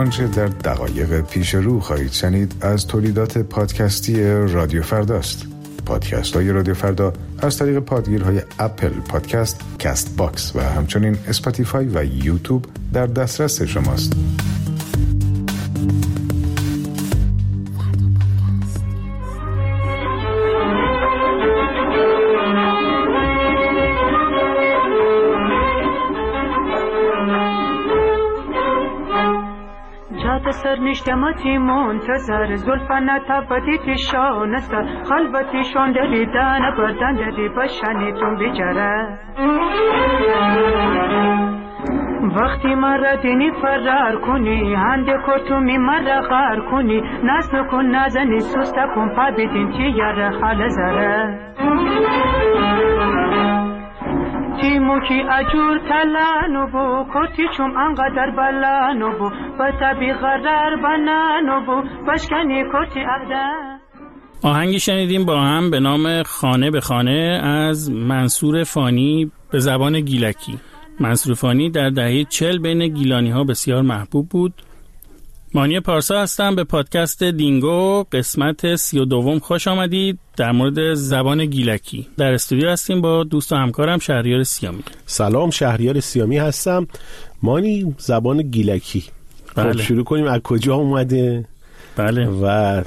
آنچه در دقایق پیش رو خواهید شنید از تولیدات پادکستی رادیو فرداست. پادکست های رادیو فردا از طریق پادگیرهای اپل پادکست، کست باکس و همچنین اسپاتیفای و یوتیوب در دسترس شماست. سرنشتمتی منتظر زلفنت بدیتی شانسته خلوتی شاندری دانه بردندری بشنیتون بیچاره وقتی مرا دینی فرار کنی هنده کتومی مرا غار کنی ناز نکن نازنی سوسته کن پا بیدین تی یاره خال زره تیمو کی اجور تلانو بو کتی چوم انقدر بلانو بو بطبی غرار بنانو بو بشکنی کتی اهده. آهنگی شنیدیم با هم به نام خانه به خانه از منصور فانی به زبان گیلکی. منصور فانی در دهه 40 بین گیلانی ها بسیار محبوب بود. مانی پارسا هستم. به پادکست دینگو قسمت 32 خوش آمدید. در مورد زبان گیلکی در استودیو هستیم با دوست و همکارم شهریار سیامی. سلام، شهریار سیامی هستم. مانی، زبان گیلکی، بله. خب شروع کنیم از کجا اومده؟ بله. و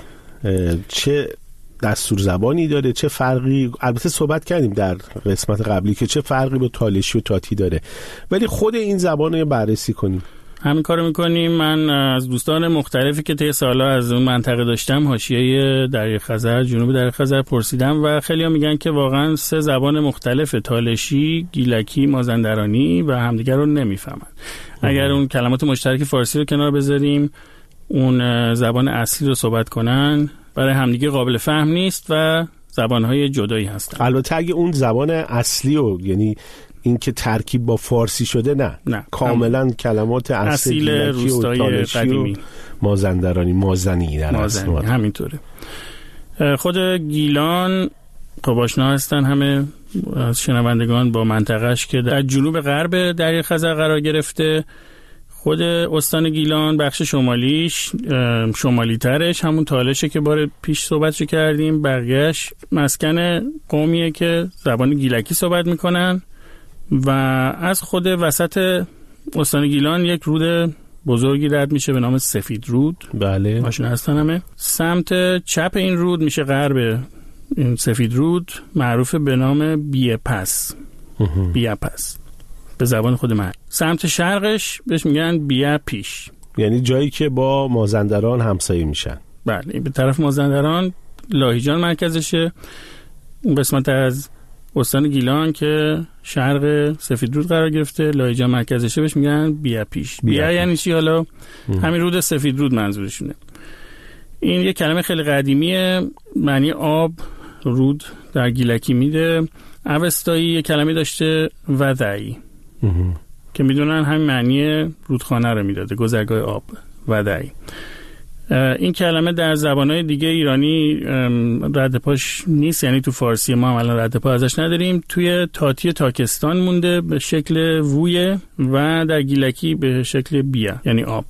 چه دستور زبانی داره، چه فرقی، البته صحبت کردیم در قسمت قبلی که چه فرقی با تالشی و تاتی داره، ولی خود این زبان رو بررسی کنیم. همین کارو میکنیم. من از دوستان مختلفی که طی سال‌ها از اون منطقه داشتم، حاشیه دریای خزر، جنوب دریای خزر، پرسیدم و خیلی‌ها میگن که واقعا 3 زبان مختلف، تالشی، گیلکی، مازندرانی و همدیگر رو نمیفهمن. اگر اون کلمات مشترک فارسی رو کنار بذاریم، اون زبان اصلی رو صحبت کنن، برای همدیگه قابل فهم نیست و زبان‌های جدایی هستن. البته اگه اون زبان اصلی رو، یعنی این که ترکیب با فارسی شده، نه. کاملا کلمات اصیل روستای قدیمی، مازندرانی، مازنی در اصل همینطوره. خود گیلان خب آشنا هستن همه از شنوندگان با منطقهش که در جنوب غرب دریای خزر قرار گرفته. خود استان گیلان بخش شمالیش، شمالی ترش همون تالشه که بار پیش صحبتش کردیم، بقیهش مسکن قومیه که زبان گیلکی صحبت میکنن و از خود وسط استان گیلان یک رود بزرگی رد میشه به نام سفید رود. بله، آشنا هستن همه. سمت چپ این رود میشه غرب این سفید رود، معروف به نام بیاپس. بیاپس به زبان خود من. سمت شرقش بهش میگن بیاپیش، یعنی جایی که با مازندران همسایه میشن. بله، به طرف مازندران لاهیجان مرکزشه. اون قسمت از استان گیلان که شرق سفید رود قرار گرفته، لاهیجان مرکزشه، بهش میگن بیاپیش. بیا یعنی چی؟ حالا همین رود سفید رود منظورشونه. این یه کلمه خیلی قدیمیه، معنی آب، رود در گیلکی میده. اوستایی یه کلمه داشته ودعی که میدونن همین معنی رودخانه رو میداده، گذرگاه آب، ودعی. این کلمه در زبانهای دیگه ایرانی رد پاش نیست، یعنی تو فارسی ما الان رد پا ازش نداریم. توی تاتی تاکستان مونده به شکل وویه و در گیلکی به شکل بیا، یعنی آب.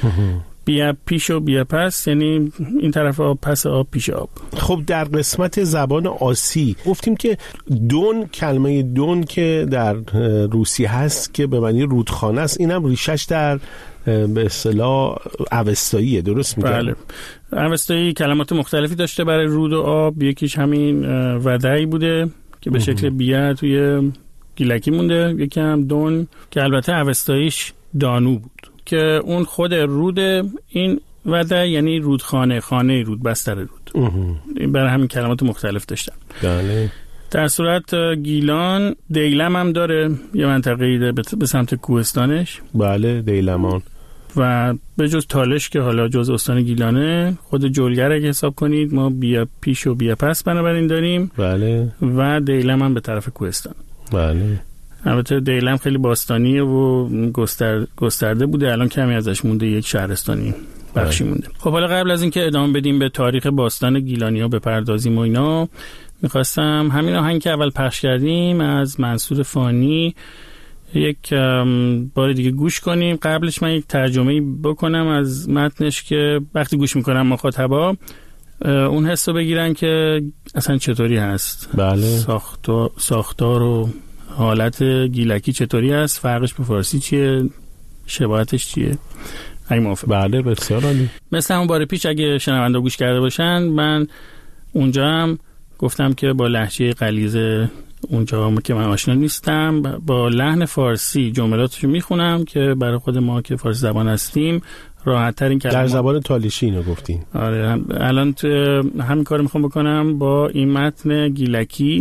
بیا پیش و بیا پس، یعنی این طرف آب، پس آب، پیش آب. خب در قسمت زبان آسی گفتیم که دون، کلمه دون که در روسی هست که به معنی رودخانه است، اینم ریشش در به اصطلاح اوستاییه، درست میگم؟ بله، اوستایی کلمات مختلفی داشته برای رود و آب. یکیش همین ودعی بوده که به شکل بیا توی گیلکی مونده. یکی هم دون که البته اوستاییش دانو بود که اون خود رود این ودعی یعنی رودخانه، خانه رود، بستر رود. برای همین کلمات مختلف داشتن. بله. در صورت گیلان دیلم هم داره، یه منطقه‌ای به سمت کوهستانش. بله، دیلمان. و به جز تالش که حالا جز استان گیلانه، خود جلگر اگه حساب کنید ما بیا پیش و بیا پس بنابراین داریم. بله. و دیلم هم به طرف کوهستان. بله. البته دیلم خیلی باستانیه و گسترده بوده، الان کمی ازش مونده، یک شهرستانی بخشی مونده. خب حالا قبل از اینکه ادامه بدیم به تاریخ باستان گیلانی‌ها بپردازیم و اینا، میخواستم همین آهنگ که اول پخش کردیم از منصور فانی یک بار دیگه گوش کنیم. قبلش من یک ترجمه بکنم از متنش که وقتی گوش میکنم مخاطبا اون حس رو بگیرن که اصلا چطوری هست. بله. ساختار و حالت گیلکی چطوری هست، فرقش به فارسی چیه، شباهتش چیه. اگه موافق. بله بسیار عالی. مثل همون بار پیش اگه شنونده گوش کرده باشن، من اونجا هم گفتم که با لهجه غلیظ اونجا که من آشنا نیستم با لحن فارسی جملاتشو میخونم که برای خود ما که فارسی زبان هستیم راحت‌تر این کلمات. در زبان تالیشی اینو گفتین. آره الان همین کارو میخوام بکنم با این متن گیلکی.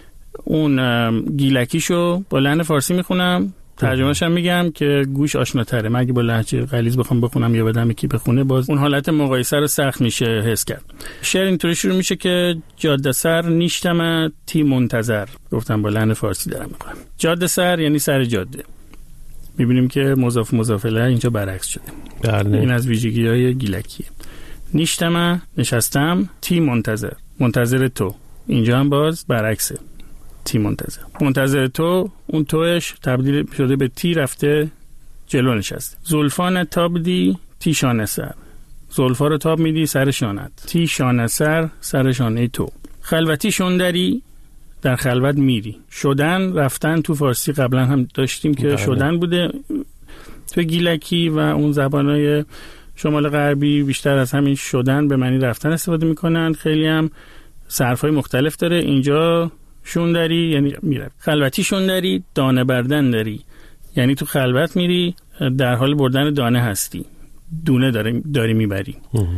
اون گیلکیشو با لحن فارسی میخونم، ترجمه‌اش هم میگم که گوش آشناتره. من اگه با لهجه غلیظ بخوام بخونم یا بدم یکی بخونه، باز اون حالت مقایسه رو سخت میشه حس کرد. شعر اینطوری شروع میشه که جاده سر نیشتم تی منتظر. گفتم با لحن فارسی دارم میخونم. جاده سر یعنی سر جاده. میبینیم که مضاف الیه اینجا برعکس شده. بله. این از ویژگی‌های گیلکیه. نیشتم نشستم، تی منتظر تو. اینجا هم باز برعکسه. تی منتظر تو، اون توش تبدیل شده به تی، رفته جلو نشسته. زلفان تابدی تی شانه سر. زلفا رو تاب میدی سر شانت. تی شانه سر شانه تو. خلوتی شندری، در خلوت میری. شدن رفتن تو فارسی قبلا هم داشتیم که شدن بوده تو گیلکی و اون زبانهای شمال غربی بیشتر از همین شدن به معنی رفتن استفاده میکنن. خیلی هم صرفای مختلف داره. اینجا شوندری یعنی میره. خلوتی شوندری، دانه بردن داری، یعنی تو خلوت میری در حال بردن دانه هستی، دونه داری میبری.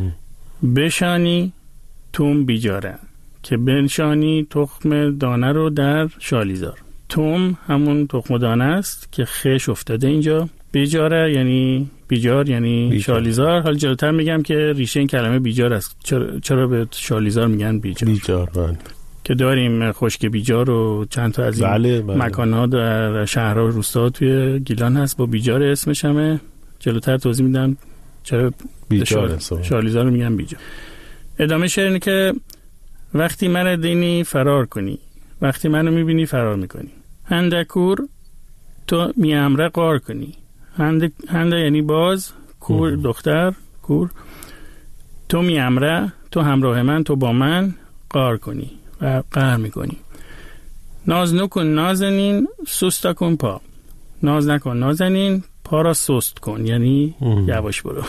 بشانی توم بیجاره، که بنشانی تخم دانه رو در شالیزار. توم همون تخم دانه است که خش افتاده اینجا. بیجاره یعنی بیجار یعنی شالیزار. حالا جلوتر میگم که ریشه این کلمه بیجار است. چرا به شالیزار میگن بیجار؟ که داریم خشک بیجار و چند تا از این مکان‌ها در شهرها و روستاها توی گیلان هست با بیجار اسمش همه. جلوتر توضیح میدم چرا بیجار شالیزار رو میگن بیجار. ادامه شعر اینه که وقتی من دینی فرار کنی، وقتی منو میبینی فرار میکنی. هندکور تو میامره قار کنی. هنده یعنی باز، کور دختر، کور. تو میامره، تو همراه من، تو با من قار کنی و قهر میکنی. ناز نکن نازنین، سستا کن پا. ناز نکن نازنین، پا را سست کن یعنی یواش برو.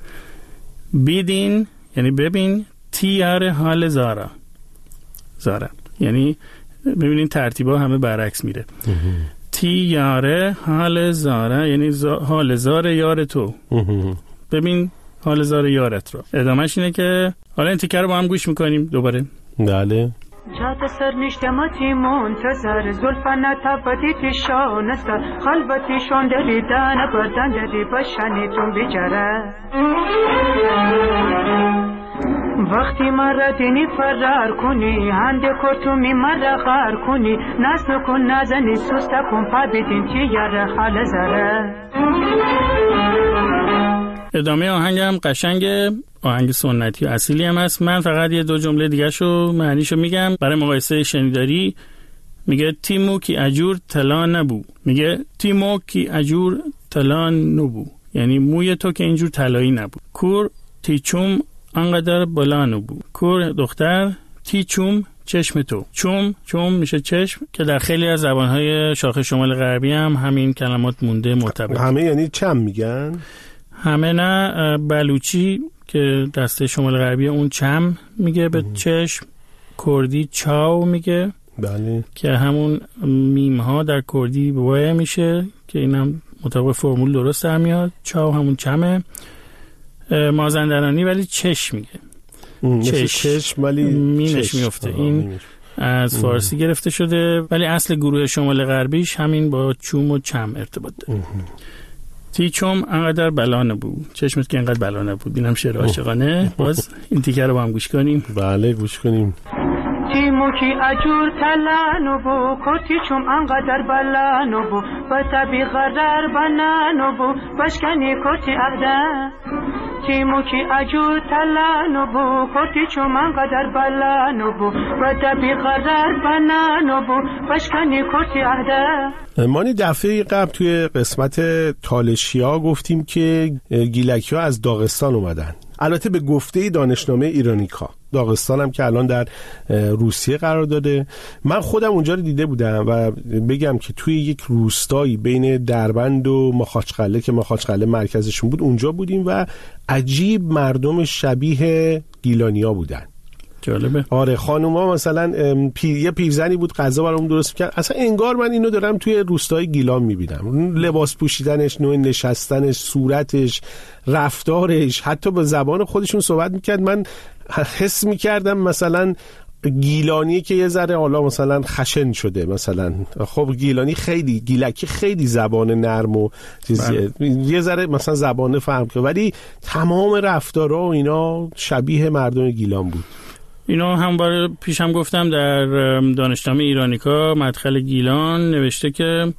بیدین یعنی ببین. تیار حال زارا یعنی ببینین ترتیبا همه برعکس میره. تیار حال زارا یعنی حال زار یار تو. ببین حال زار یارت رو. ادامهش اینه که حالا این تیکه رو با هم گوش میکنیم دوباره. بله. جات سر نیشتماتی منتظر، زلفان تابدی تی شانه سر. خلوتی شندری دانه بردن داری، بشانی تون بیچاره. وقتی مرا دینی فرار کنی، هنده کتومی مرا غار کنی. ناز نکن نازنی، سستا کن پا بدین تیار حال زاره. ادامه آهنگ هم قشنگه، آهنگ سنتی و اصیلی هم هست. من فقط یه دو جمله دیگه شو معنیشو میگم برای مقایسه شنیداری. میگه تیمو کی اجور طلا نبو. میگه تیمو کی اجور طلا نبو یعنی موی تو که اینجور طلایی نبود. کور تیچوم انقدر بالا نبو. کور دختر، تیچوم چشم تو. چوم میشه چشم که در خیلی از زبانهای شاخه شمال غربی هم همین کلمات مونده مرتبط. همه یعنی چم میگن؟ همه نه. بلوچی که دسته شمال غربی اون چم میگه به چشم. کردی چاو میگه. بله. که همون میم ها در کردی بوایه میشه که اینم مطابق فرمول درست در میاد. چاو همون چمه. مازندرانی ولی چشم میگه. چشم ولی میمش میفته. این از فارسی گرفته شده ولی اصل گروه شمال غربیش همین با چوم و چم ارتباط داره. تیچوم انقدر بلا نبود، چشمت که انقدر بلا نبود. اینم شعر عاشقانه. باز این تیکه رو با هم گوش کنیم. بله گوش کنیم. تیمو کی اجور تلانو بو، کتی چوم انقدر بلانو بو، با تبی غرر بنانو بو، بشکنی کتی اهده. تیموکی اجور تلانو بو کتی چو من قدر بلانو بو و دبی قرار بنانو بو بشکنی کتی عهده. مانی دفعه قبل توی قسمت تالشیا گفتیم که گیلکی ها از داغستان اومدن، البته به گفته دانشنامه ایرانیکا. داغستان هم که الان در روسیه قرار داده. من خودم اونجا رو دیده بودم و بگم که توی یک روستایی بین دربند و ماخاچقله که ماخاچقله مرکزشون بود اونجا بودیم و عجیب مردم شبیه گیلانیا بودن. جالبه. آره، خانوما مثلا یه پیرزنی بود غذا برامون درست می‌کرد، اصلا انگار من اینو دارم توی روستای گیلان می‌بینم. لباس پوشیدنش، نوع نشستنش، صورتش، رفتارش، حتی به زبان خودشون صحبت می‌کرد. من حس می‌کردم مثلا گیلانی که یه ذره حالا مثلا خشن شده، مثلا خب گیلکی خیلی زبان نرم و یه ذره مثلا زبان فهم که، ولی تمام رفتارها و اینا شبیه مردم گیلان بود. اینو هم بار پیشم گفتم در دانشنامه ایرانیکا مدخل گیلان نوشته که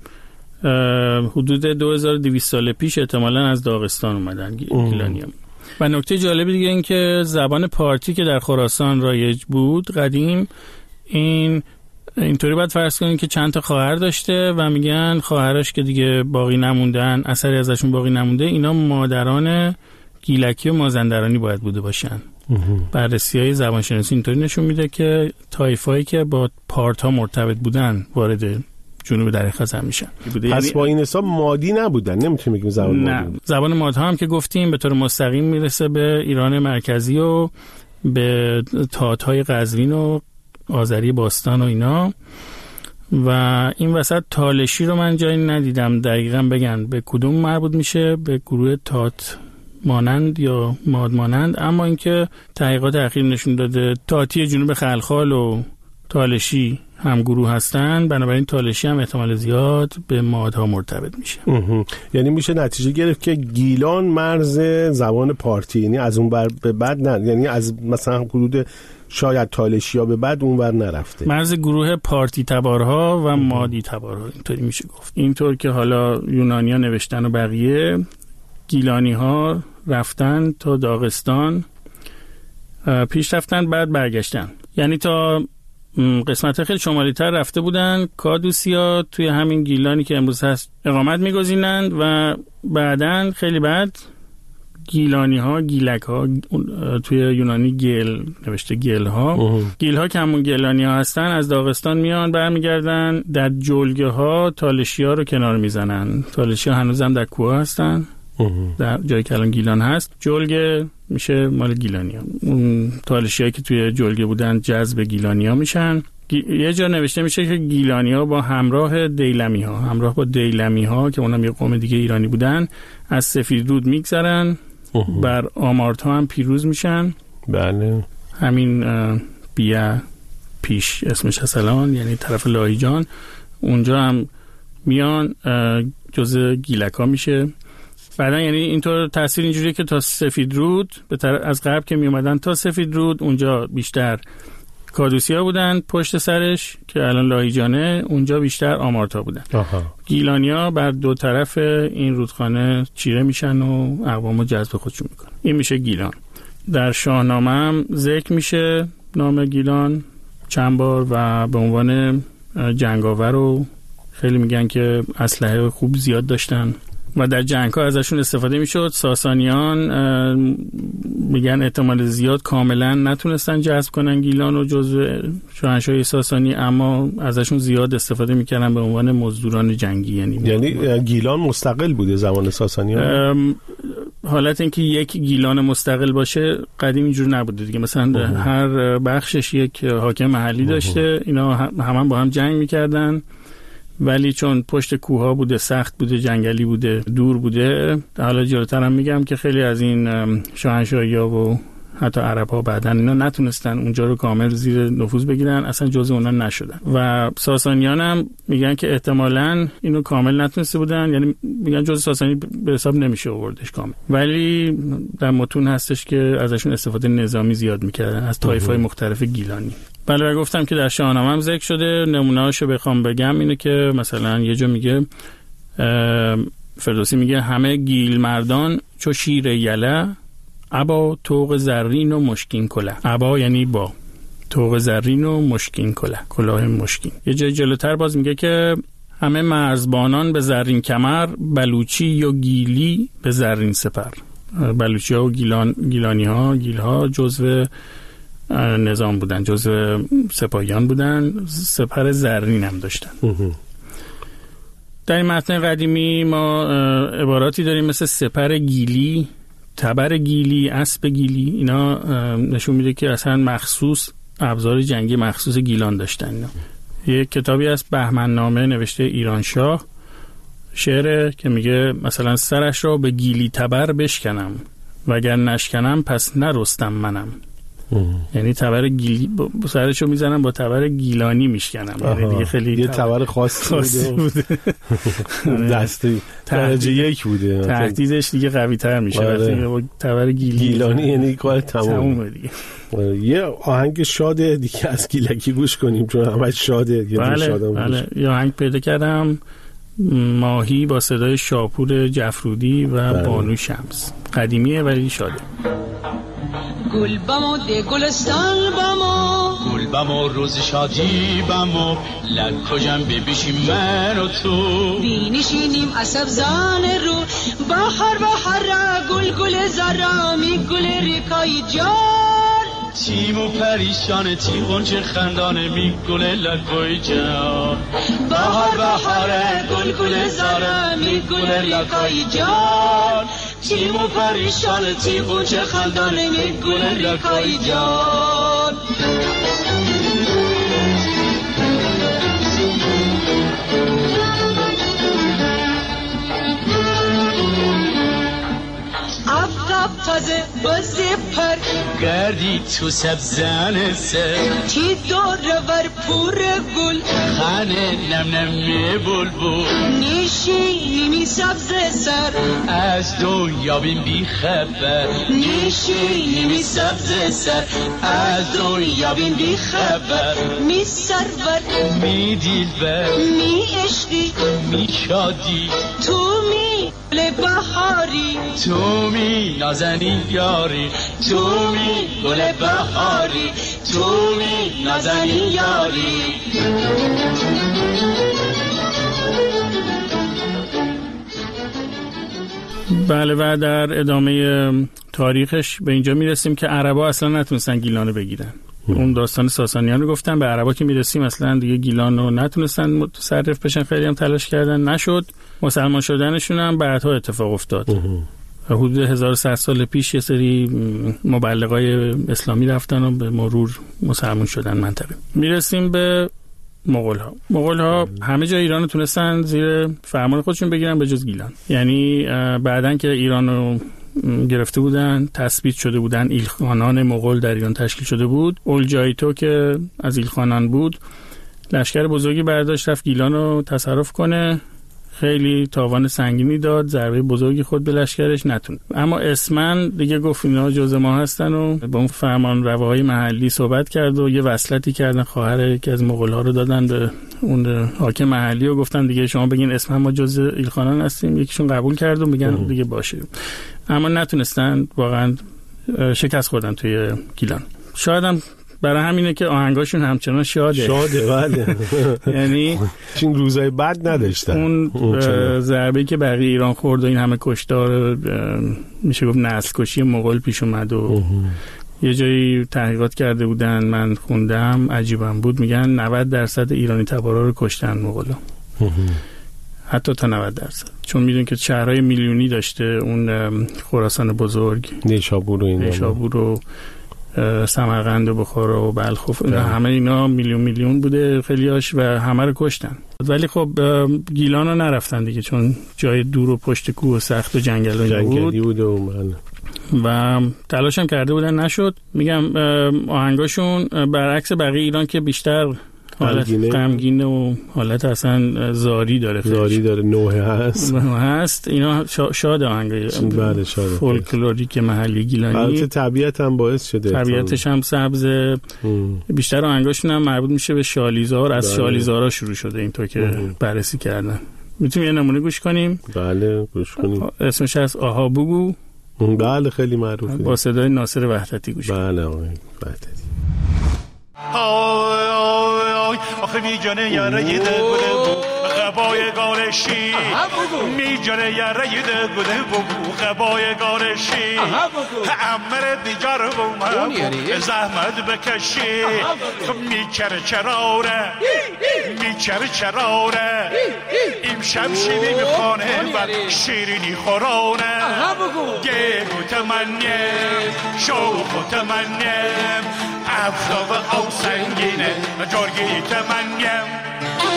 حدود 2200 سال پیش احتمالاً از داغستان اومدن گیلانی‌ها. و نکته جالبی دیگه این که زبان پارتی که در خراسان رایج بود قدیم، اینطوری باید فرض کنیم که چند تا خواهر داشته و میگن خواهرش که دیگه باقی نموندن، اثری ازشون باقی نمونده، اینا مادران گیلکی و مازندرانی باید بوده باشن. بررسی‌های زبانشناسی اینطوری نشون میده که طایفه‌ای که با پارت‌ها مرتبط بودن وارد جنوب دره خزر میشن. پس با این حساب مادی نبودن، نمیتونیم بگیم زبان مادی. نه، زبان مادها هم که گفتیم به طور مستقیم میرسه به ایران مرکزی و به تات‌های قزوین و آذری باستان و اینا. و این وسط تالشی رو من جایی ندیدم دقیقاً بگن به کدوم مربوط میشه، به گروه تات مانند یا ماد مانند، اما اینکه تحقیقات اخیر نشون داده تاتی جنوب خلخال و تالشی هم گروه هستن، بنابراین تالشی هم احتمال زیاد به مادها مرتبط میشه. یعنی میشه نتیجه گرفت که گیلان مرز زبان پارتی، یعنی از اون بر به بعد نه، یعنی از مثلا حدود شاید تالشیا به بعد اون بر نرفته، مرز گروه پارتی تبارها و مادی تبارها، اینطوری میشه گفت. اینطور که حالا یونانیا نوشتن و بقیه، گیلانی ها رفتن تا داغستان، پیش رفتن بعد برگشتن، یعنی تا قسمت خیلی شمالی تر رفته بودن. کادوسیا توی همین گیلانی که امروز هست اقامت میگذینند و بعدن خیلی بعد گیلانی ها، گیلک ها، توی یونانی گیل نوشته گیل ها، گیل ها که همون گیلانی ها هستن از داغستان میان برمیگردن، در جلگه ها تالشی ها رو کنار میزنن. تالشی ها هنوز هم در کوه هستن، در جایی که الان گیلان هست. جلگه میشه مال گیلانی ها. اون تالشی هایی که توی جلگه بودن جذب گیلانی ها میشن. یه جا نوشته میشه که گیلانی ها با همراه دیلمی ها که اونم یه قوم دیگه ایرانی بودن از سفیدرود میگذرن، بر آمارتا هم پیروز میشن. بله، همین بیا پیش اسمش اصلان، یعنی طرف لاهیجان، اونجا هم میان جزء گیلکا میشه. بعدا یعنی اینطور تاثیر اینجوریه که تا سفیدرود از غرب که می اومدن تا سفیدرود اونجا بیشتر کادوسیا بودن، پشت سرش که الان لاهیجانه اونجا بیشتر آمارتا بودن. گیلانیا بر دو طرف این رودخانه چیره میشن و اقوامو جذب خودشون میکنن. این میشه گیلان. در شاهنامه هم ذکر میشه نام گیلان چند بار و به عنوان جنگاور و خیلی میگن که اسلحه خوب زیاد داشتن و در جنگ‌ها ازشون استفاده میشد. ساسانیان میگن احتمال زیاد کاملا نتونستن جذب کنن گیلان و جزو شاهنشاهی ساسانی، اما ازشون زیاد استفاده میکردن به عنوان مزدوران جنگی. یعنی گیلان مستقل بوده زمان ساسانیان؟ حالت اینکه یک گیلان مستقل باشه قدیم اینجور نبوده دیگه. مثلا هر بخشش یک حاکم محلی داشته، اینا هم با هم جنگ میکردن، ولی چون پشت کوها بوده، سخت بوده، جنگلی بوده، دور بوده. حالا جلوتر هم میگم که خیلی از این شاهنشاهی‌ها و حتی عرب‌ها بعدن اینا نتونستن اونجا رو کامل زیر نفوذ بگیرن، اصلا جزء اونا نشدن. و ساسانیان هم میگن که احتمالاً اینو کامل نتونسته بودن، یعنی میگن جزء ساسانی به حساب نمیشه آوردش کامل، ولی در متون هستش که ازشون استفاده نظامی زیاد میکردن از طایف‌های مختلف گیلانی. بله، گفتم که در شاهنامه هم ذکر شده. نمونه‌اشو بخوام بگم اینه که مثلا یه جا میگه، فردوسی میگه همه گیل مردان چو شیر یله ابا طوق زرین و مشکین کله. ابا یعنی با، طوق زرین و مشکین کله، کلاه مشکین. یه جای جلوتر باز میگه که همه مرزبانان به زرین کمر، بلوچی و گیلی به زرین سپر. بلوچی ها و گیلانی ها، گیل ها جزو نظام بودن، جزو سپاهیان بودن، سپر زرین هم داشتن. در این متن قدیمی ما عباراتی داریم مثل سپر گیلی، تبر گیلی، اسب گیلی. اینا نشون میده که اصلا مخصوص ابزار جنگی مخصوص گیلان داشتن اینا. یک کتابی از بهمن نامه نوشته ایرانشاه، شعره که میگه مثلا سرش را به گیلی تبر بشکنم وگر نشکنم پس نرستم منم. یعنی تبر گیلی سرشو میزنم با تبر گیلانی میشکنم. یعنی دیگه خیلی یه تبر خاصی بوده. دستی درجه 1 بوده. تهدیدش دیگه قوی تر میشه وقتی با تبر گیلانی یعنی کار تمومه دیگه. یه آهنگ شاده دیگه از گیلکی گوش کنیم چون همش شاده. بله. یه آهنگ پیدا کردم، ماهی با صدای شاپور جفرودی و بانو شمس. قدیمیه ولی شاده. گل بمو ده گلستان بمو، گل بمو روز شادی بمو، لکجم ببیشیم من و تو، بینشینیم عصب زان رو، بحر گل گل زرامی گل ریکای جان، تیم و پریشان تی غنچه خندانه می گل لکوی جان، بحر گل گل زرامی گل ریکای جان، تیم و پریشان تی غنچه خندانه می گل ریکای جان. تازه بازی پر گردی تو سبزن سر، تی دور ور پور گل خانه نم نم می بلبل، نشینی سبز سر از دنیا بین بی خبر، نشینی سبز سر از دنیا بین بی خبر، می سرور می دلبر می عشقی می شادی، تو می گل بهاری، تو می نازنین یاری، تو می گل بهاری، تو می نازنین یاری. بله و در ادامه تاریخش به اینجا میرسیم که عربا اصلا نتونستن گیلان رو بگیرن. اون داستان ساسانیان رو گفتن، به عربا که میرسیم اصلا دیگه گیلان رو نتونستن متصرف بشن، خیلی هم تلاش کردن نشد. مسلمان شدنشون هم بعدها اتفاق افتاد. حدود 1100 سال پیش یه سری مبلغای اسلامی رفتن و به مرور مسلمان شدن منطقه. میرسیم به مغول ها همه جای ایران رو تونستن زیر فرمان خودشون بگیرن به جز گیلان. یعنی بعدن که ایران رو گرفته بودن، تثبیت شده بودن، ایلخانان مغول در ایران تشکیل شده بود. اولجایتو که از ایلخانان بود لشکر بزرگی برداشت رفت گیلان رو تصرف کنه، خیلی تاوان سنگینی داد، ضربه بزرگی خود به لشکرش نتوند. اما اسمن دیگه گفت اینا جز ما هستن و با اون فرمان رواهای محلی صحبت کرد و یه وصلتی کردن، خواهر یکی از مغول‌ها رو دادن به اون حاکم محلی و گفتن دیگه شما بگین اسمن ما جز ایلخانان هستیم. یکیشون قبول کرد و میگن دیگه باشه، اما نتونستن، واقعا شکست خوردن توی گیلان. شاید هم برای همینه که آهنگاشون همچنان شاده. بله. یعنی این روزای بد نداشتن. اون ضربه‌ای که بقیه ایران خورد و این همه کشتار، میشه گفت نسل کشی مغول پیش اومد و یه جایی تحقیقات کرده بودن، من خوندم عجیبم بود، میگن 90% ایرانی تبارا رو کشتن مغولا. حتی تا 90%، چون میدونی که شهرهای میلیونی داشته اون خراسان بزرگ، نیشابور و سمرقند و بخارا و بلخ و همه اینا میلیون بوده خیلیاش و همه رو کشتن. ولی خب گیلان رو نرفتن دیگه، چون جای دور و پشت کوه و سخت و جنگلی بود و تلاش هم کرده بودن نشد. میگم آهنگاشون برعکس بقیه ایران که بیشتر حالت غمگین و حالت اصلا زاری داره، نوحه هست. اینا شاد آهنگای فولکلوریک محلی گیلانی. البته طبیعت هم باعث شده، طبیعتش هم سبز. بیشتر آهنگاشون هم مربوط میشه به شالیزار، از شالیزارا شروع شده اینطور که بررسی کردن. میتونیم یه نمونه گوش کنیم؟ بله گوش کنیم. اسمش از آها بگو بله خیلی معروفه، با صدای ناصر وحدتی گوش کنید. بله آقای وحدتی. آخه میجانه یاره یه ده بوده قبای گارشی میجانه یاره یه ده بوده قبای گارشی امر دیگر بومه زحمت بکشی میکره چراره میکره چراره امشب شیرین میخانه و شیرینی خورانه گیگو تمنیم شوخو تمنیم افتاب او سنگینه جرگی تمنیم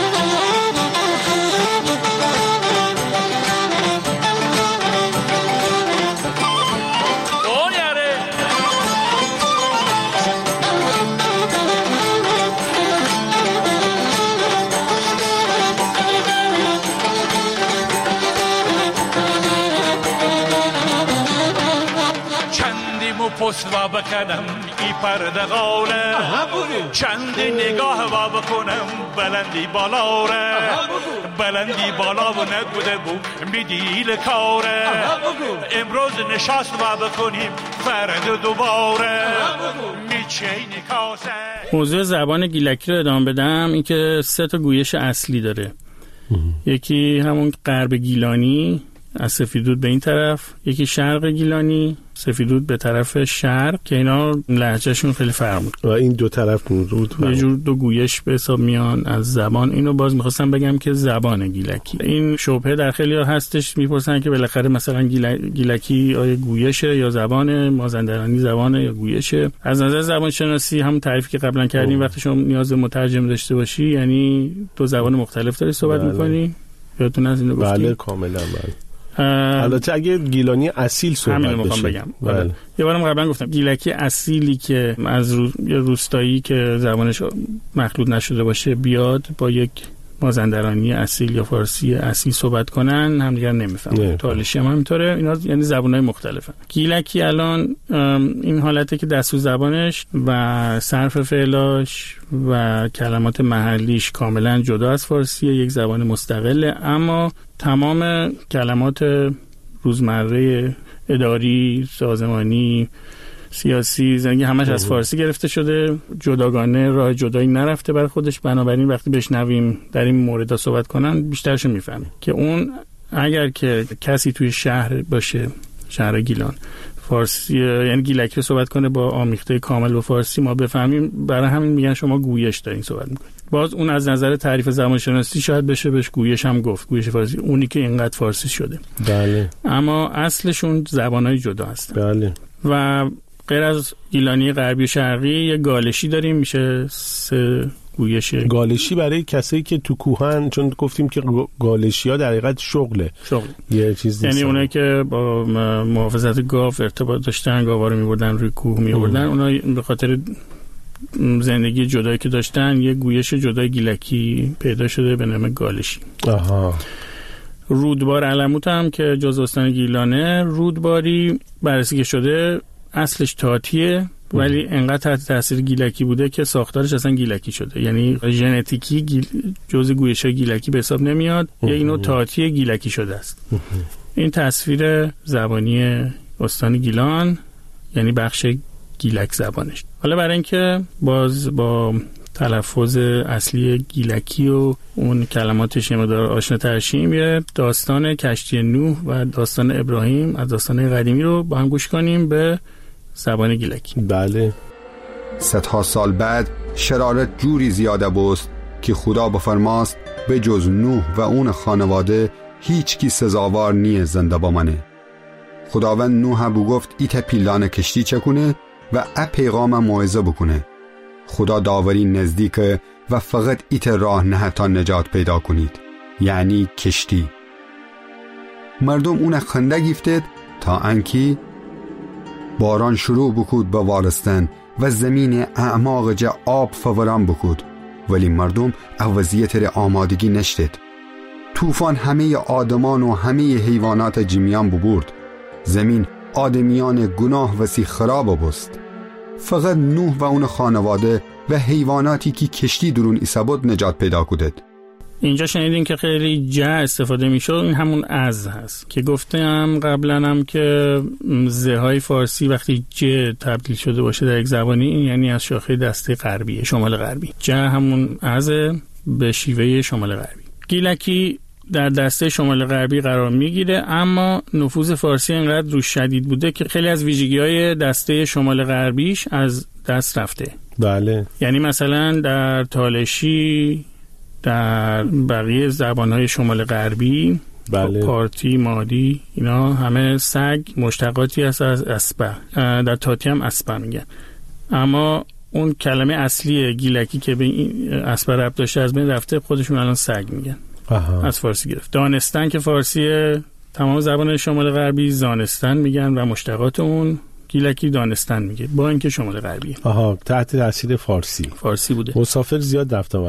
پست و بکنم ای پرده غاله چند نگاه و بکنم بلندی بالا ره بلندی بالا و نگوده بود میدیل کاره امروز نشست و بکنیم فرد دوباره میچینی کاسه. موضوع زبان گیلکی رو ادامه بدم. این که 3 تا گویش اصلی داره. یکی همون غرب گیلانی از سفیدرود به این طرف، یکی شرق گیلانی سفیدرود به طرف شرق که اینا لهجهشون خیلی فرق میکنه و این دو طرف رود یه جور دو گویش به حساب میان از زبان. اینو باز میخواستم بگم که زبان گیلکی، این شبهه در خیلی ها هستش، میپرسن که بالاخره مثلا گیلکی آیا گویشه یا زبان، مازندرانی زبانه یا گویشه. از نظر زبان شناسی هم تعریفی که قبلا کردیم وقتی شما نیاز به مترجم داشته باشی یعنی دو زبان مختلف داری صحبت میکنی. یادتون از اینو گفتیم؟ بله کاملا. بله البته اگه گیلانی اصیل صحبت بشه بگم. بله. یه بارم قبلا گفتم گیلکی اصیلی که از یه روستایی که زبانش مخلوط نشده باشه بیاد با یک مازندرانی اصیل یا فارسی اصیل صحبت کنن همدیگر نمیفهمن. تالشی هم همینطوره. اینا یعنی زبانهای مختلفن. گیلکی الان این حالته که دستور زبانش و صرف فعلاش و کلمات محلیش کاملا جدا از فارسیه، یک زبان مستقله، اما تمام کلمات روزمره اداری، سازمانی، سیاسی، زندگی همش از فارسی گرفته شده، جداگانه راه جدایی نرفته برای خودش. بنابراین وقتی بشنویم در این مورد صحبت کنن بیشترش میفهمیم که اون اگر که کسی توی شهر باشه، شهر گیلان، فارسی یعنی گیلکی صحبت کنه با آمیخته کامل با فارسی ما بفهمیم، برای همین میگن شما گویش دارین صحبت میکنید. باز اون از نظر تعریف زبان شناسی شاید بشه بهش گویش هم گفت، گویش فارسی، اونی که اینقدر فارسی شده. بله. اما اصلشون زبانهای جدا هستن. بله. و غیر از گیلانی غربی و شرقی یه گالشی داریم، میشه 3 گویش. گالشی برای کسایی که تو کوهن، چون گفتیم که گالشی ها در حقیقت شغل یه چیز یعنی اونایی که با محافظت گاو ارتباط داشتن، گاوا رو میبردن روی کوه میبردن، اونا به خاطر زندگی جدایی که داشتن یه گویش جدای گیلکی پیدا شده به نام گالشی. رودبار علموت هم که جزو استان گیلانه، رودباری بررسی که شده اصلش تاتیه ولی انقدر تحت تاثیر گیلکی بوده که ساختارش اصلا گیلکی شده، یعنی ژنتیکی جزء گویش‌های گیلکی به حساب نمیاد، یه اینو تاتی گیلکی شده است. این تصویر زبانی استان گیلان یعنی بخش گیلک زبانش. حالا برای اینکه باز با تلفظ اصلی گیلکی و اون کلماتش یه مقدار آشنا ترشیم، یه داستان کشتی نوح و داستان ابراهیم از داستان قدیمی رو با هم گوش کنیم به زبان گیلکی. بله. صدها سال بعد شرارت جوری زیاده بوست که خدا بفرماست به جز نوح و اون خانواده هیچ کی سزاوار نیه زنده بمانه. خداوند نوح بو گفت ایت پیلان کشتی چکونه و پیغام موعظه بکنه. خدا داوری نزدیکه و فقط ایت راه نه تا نجات پیدا کنید، یعنی کشتی. مردم اون خنده گیفتید تا انکی باران شروع بکود به وارستن و زمین اعماق جا آب فوران بکود، ولی مردم وضعیت را آمادگی نشتید. طوفان همه آدمان و همه حیوانات جمیان ببرد. زمین آدمیان گناه وسی خراب بست. فقط نوح و اون خانواده و حیواناتی که کشتی درون ایسا بود نجات پیدا کدید. اینجا شنیدین که خیلی ج استفاده میشه، این همون از هست که گفتم قبلا هم که زهای فارسی وقتی ج تبدیل شده باشه در یک زبانی، این یعنی از شاخه دسته غربی، شمال غربی. ج همون از به شیوه شمال غربی. گیلکی در دسته شمال غربی قرار میگیره، اما نفوذ فارسی اینقدر روش شدید بوده که خیلی از ویژگی‌های دسته شمال غربیش از دست رفته. بله. یعنی مثلا در تالشی، در بقیه زبان‌های شمال غربی، بله. پارتی، مادی، اینا همه سگ مشتقاتی هست از اسپه. در تاتی هم اسپه میگن، اما اون کلمه اصلی گیلکی که به این اسپه ربط داشته از بین رفته، خودشون الان سگ میگن. از فارسی گرفت. دانستن که فارسی تمام زبان شمال غربی زانستن میگن و مشتقات اون گیلکی دانستن میگه، با اینکه شمال غربیه. تحت تاثیر فارسی بوده. مسافر زیاد رفتم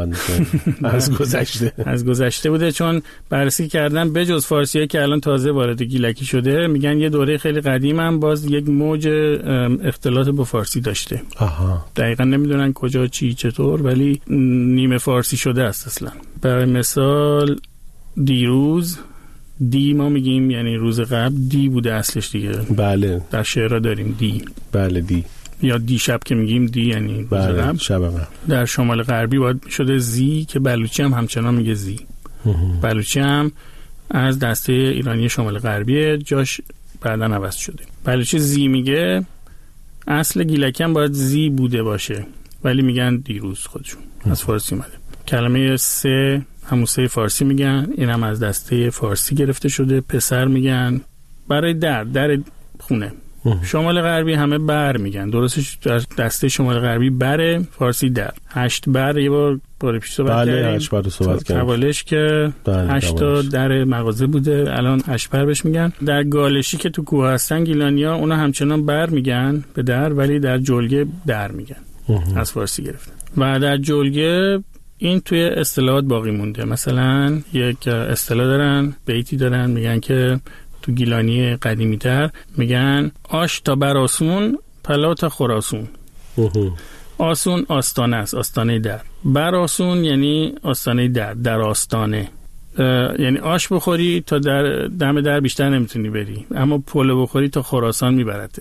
از گذشته بوده، چون بررسی کردن به جز فارسیه که الان تازه وارد گیلکی شده، میگن یه دوره خیلی قدیم هم باز یک موج اختلاط با فارسی داشته. دقیقا نمیدونن کجا، چی، چطور، ولی نیمه فارسی شده است اصلا. برای مثال دیروز، دی ما میگیم یعنی روز قبل، دی بوده اصلش دیگه. بله. در شعرها داریم دی. بله دی. یا دی شب که میگیم دی یعنی روز قبل. شب قبل. در شمال غربی باید شده زی که بلوچی هم همچنان میگه زی. بلوچی هم از دسته ایرانی شمال غربی، جاش بعداً عوض شده. بلوچی زی میگه، اصل گیلکی هم باید زی بوده باشه، ولی میگن دیروز خودشون از فارسی اومده. کلمه سه همون سه فارسی میگن، این هم از دسته فارسی گرفته شده. پسر میگن برای در خونه. شمال غربی همه بر میگن، درستش در دسته شمال غربی بره، فارسی در. 8 بر یه بار پیش صحبت کردیم. بله 8 بر صحبت کردیم. اولش که 8 تا در مغازه بوده، الان 8 بر بهش میگن. در گالشی که تو کوه هستن گیلانیا، اونا همچنان بر میگن به در، ولی در جلگه در میگن. از فارسی گرفته. و در جلگه این توی اصطلاحات باقی مونده. مثلا یک اصطلاح دارن، بیتی دارن، میگن که تو گیلانی قدیمی تر میگن آش تا براسون پلا تا خراسون. آسون آستانه است، آستانه در. براسون یعنی آستانه در آستانه. یعنی آش بخوری تا در دم در بیشتر نمیتونی بری، اما پلو بخوری تا خراسان میبرتت.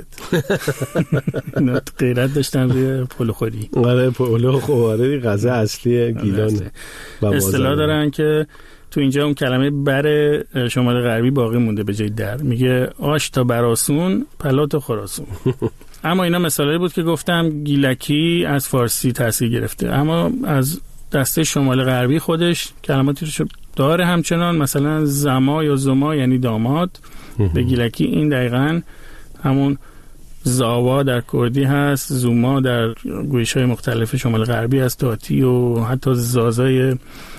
غیرت داشتن روی پلو خوری. آره پلو خوری غذا اصلی گیلانه. اصطلاح دارن که تو اینجا اون کلمه بر شمال غربی باقی مونده به جای در، میگه آش تا براسون پلا تا خراسون. اما اینا مثالی بود که گفتم گیلکی از فارسی تاثیر گرفته، اما از دسته شمال غربی خودش کلماتی رو داره همچنان. مثلا زما یا زما یعنی داماد، به گیلکی این دقیقاً همون زاوا در کردی هست، زوما در گویش‌های مختلف شمال غربی هست، تاتی و حتی زازای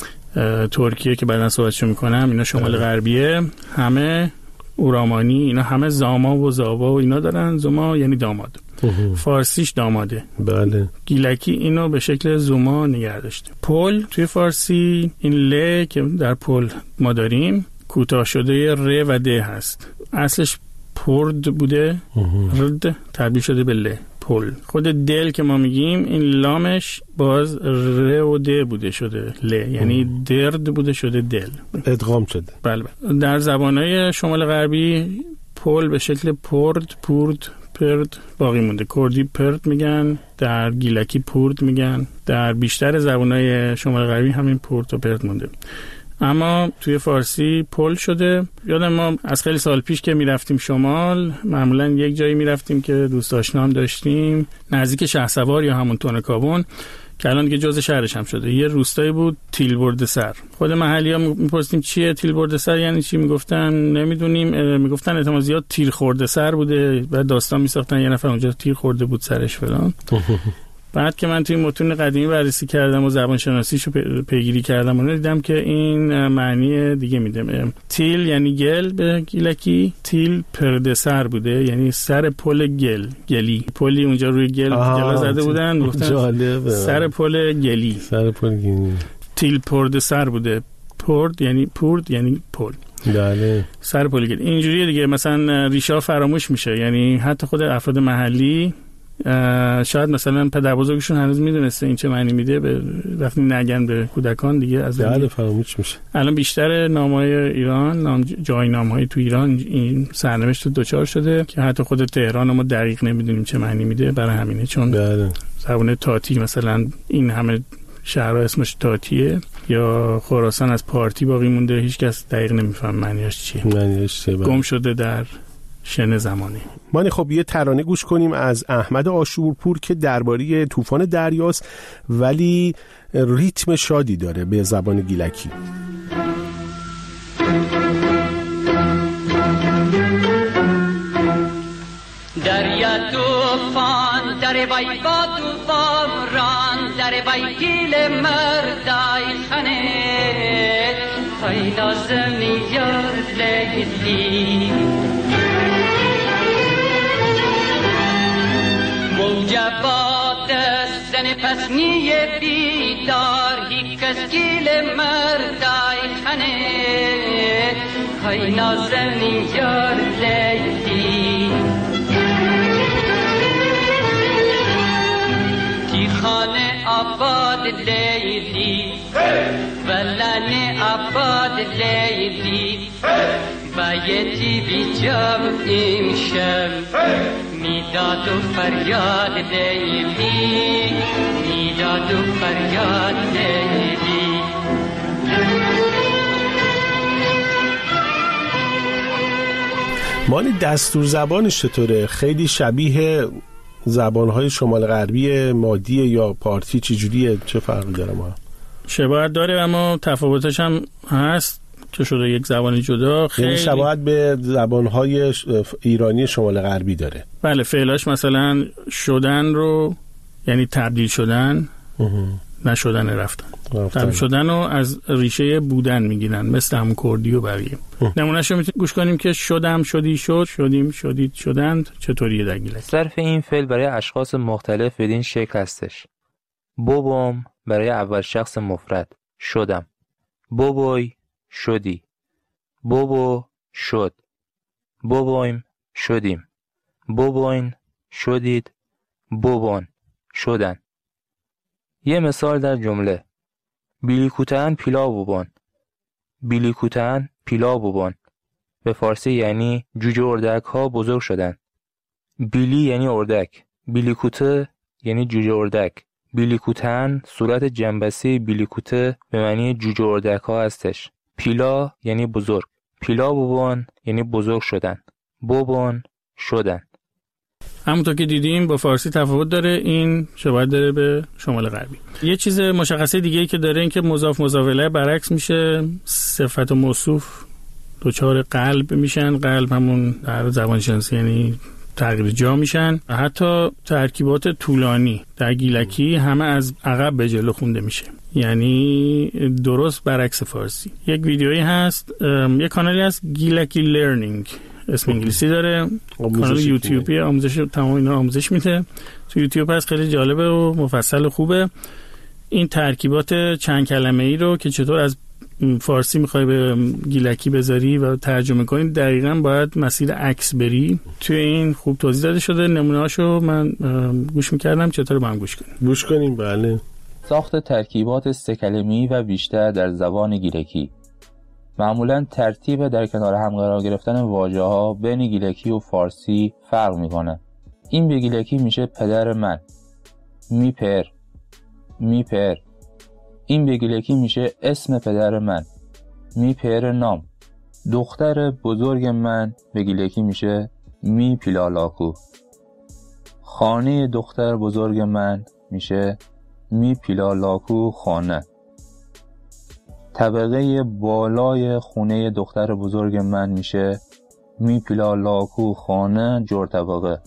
ترکیه که بعداً صحبتشو میکنم، اینا شمال غربیه. همه اورامانی، اینا همه زاما و زاوا و اینا دارن. زوما یعنی داماد، فارسیش داماده. بله. گیلکی اینو به شکل زوما نگه داشته. پل توی فارسی این ل که در پل ما داریم کوتاه شده ر و د هست. اصلش پرد بوده، رد تبدیل شده به ل، پل. خود دل که ما میگیم این لامش باز ر و د بوده شده ل، یعنی درد بوده شده دل، ادغام شده. بله. در زبانهای شمال غربی پل به شکل پرد، پورد، پرد باقی مونده. کردی پرد میگن، در گیلکی پورد میگن. در بیشتر زبانهای شمال غربی همین پورد و پرد مونده، اما توی فارسی پل شده. یادم ما از خیلی سال پیش که میرفتیم شمال، معمولا یک جایی میرفتیم که دوست آشنا هم داشتیم نزدیک شهسوار یا همون تونکابون که الان دیگه جزء شهرش هم شده. یه روستایی بود تیلبرد سر. خود محلی‌ها میپرسیدیم چیه تیلبرد سر یعنی چی، میگفتن نمیدونیم، میگفتن احتمال زیاد تیر خورده سر بوده، بعد داستان میساختن یه نفر اونجا تیر خورده بود سرش فلان. بعد که من توی متون قدیمی بررسی کردم و زبان شناسیشو پیگیری کردم و دیدم که این معنی دیگه میده. تیل یعنی گل به گیلکی، تیل پرده سر بوده، یعنی سر پل گلی. پلی اونجا روی گل زده بودن، گفتن سر پل گلی. سر پل گلی. تیل پرده سر بوده. پرد یعنی پورد یعنی پل. بله. سر پل گلی. اینجوریه دیگه. مثلا ریشه فراموش میشه، یعنی حتی خود افراد محلی شاید مثلا پدر بزرگشون هنوز میدونسته این چه معنی میده، وقتی نگن به کودکان دیگه از فراموش میشه. الان بیشتر نام‌های ایران، جای نام‌های تو ایران این سرنوشت دوچار شده که حتی خود تهران ما دقیق نمیدونیم چه معنی میده. برای همینه چون زبان تاتی مثلا این همه شهرها اسمش تاتیه، یا خراسان از پارتی باقی مونده، هیچ کس دقیق نمیفهم معنیش چیه. گم شده در شن زمانی. مانی خب یه ترانه گوش کنیم از احمد عاشورپور که درباره طوفان دریاست ولی ریتم شادی داره به زبان گیلکی. دریا طوفان در بای با طوفان ران در بای گیل مردای خانه های نازمی یار لیلی موجبات زن پسنی بیدار هی کس گیل مردای خانه های نازمی یار لیلی خانه آباد لیلی ولن آباد لیلی بایدی بی جام امشب میداد و فریاد لیلی میداد و فریاد لیلی. مالی دستور زبانش چطوره؟ خیلی شبیه زبانهای شمال غربی مادی یا پارتی چجوریه؟ چه فرقی داره؟ ما شباهت داره اما تفاوتش هم هست که شده یک زبان جدا. خیلی شباهت به زبانهای ایرانی شمال غربی داره. بله، فعلاش مثلا شدن رو یعنی تبدیل شدن، نشدن رفتن. تبدیل شدن رو از ریشه بودن میگیرن، مثل همون کردی و بقیه. نمونه‌شو میتونیم گوش کنیم که شدم، شدی، شد، شدیم، شدید، شدند. چطوریه در گیلکی؟ صرف این فعل برای اشخاص مختلف بدین شکل هستش. بابام برای اول شخص مفرد، شدم. بابای، شدی. بابا، شد. بابایم، شدیم. باباین، شدید. بابان، شدن. یه مثال در جمله: بیلیکوتن پیلا بوبان. بیلیکوتن پیلا بوبان به فارسی یعنی جوجه اردک ها بزرگ شدن. بیلی یعنی اردک، بیلیکوته یعنی جوجه اردک. بیلیکوتن صورت جنبسی بیلیکوته به معنی جوجه اردک ها هستش. پیلا یعنی بزرگ، پیلا بوبان یعنی بزرگ شدن، بوبان شدن. همونطور که دیدیم با فارسی تفاوت داره، این شباهت داره به شمال غربی. یه چیز مشخصه دیگه‌ای که داره این که مضاف مضاف الیه برعکس میشه، صفت و موصوف دوچار قلب میشن. قلب همون در زبان شناسی یعنی تغییر جا میشن. حتی ترکیبات طولانی در گیلکی همه از عقب به جلو خونده میشه، یعنی درست برعکس فارسی. یک ویدیویی هست، یک کانالی هست گیلکی لرنینگ، اسم انگلیسی داره، کانال یوتیوبی، آموزش تمام اینا آموزش میده. تو یوتیوب هست، خیلی جالبه و مفصل و خوبه. این ترکیبات چند کلمه‌ای رو که چطور از فارسی میخوای به گیلکی بذاری و ترجمه کنی، دقیقاً باید مسیر عکس بری. توی این خوب توضیح داده شده. نمونه‌هاشو من گوش میکردم، چطور با هم گوش کنیم؟ بله. ساخت ترکیبات سه کلمه‌ای و بیشتر در زبان گیلکی. معمولاً ترتیب در کنار هم قرار گرفتن واژه‌ها بین گیلکی و فارسی فرق میکنه. این به گیلکی میشه پدر من، میپر، میپر. این به گیلکی میشه اسم پدر من، میپر نام. دختر بزرگ من به گیلکی میشه می پیلالاکو. خانه دختر بزرگ من میشه می پیلالاکو خانه. طبقه بالای خونه دختر بزرگ من میشه می پیلالاکو خانه جور طبقه.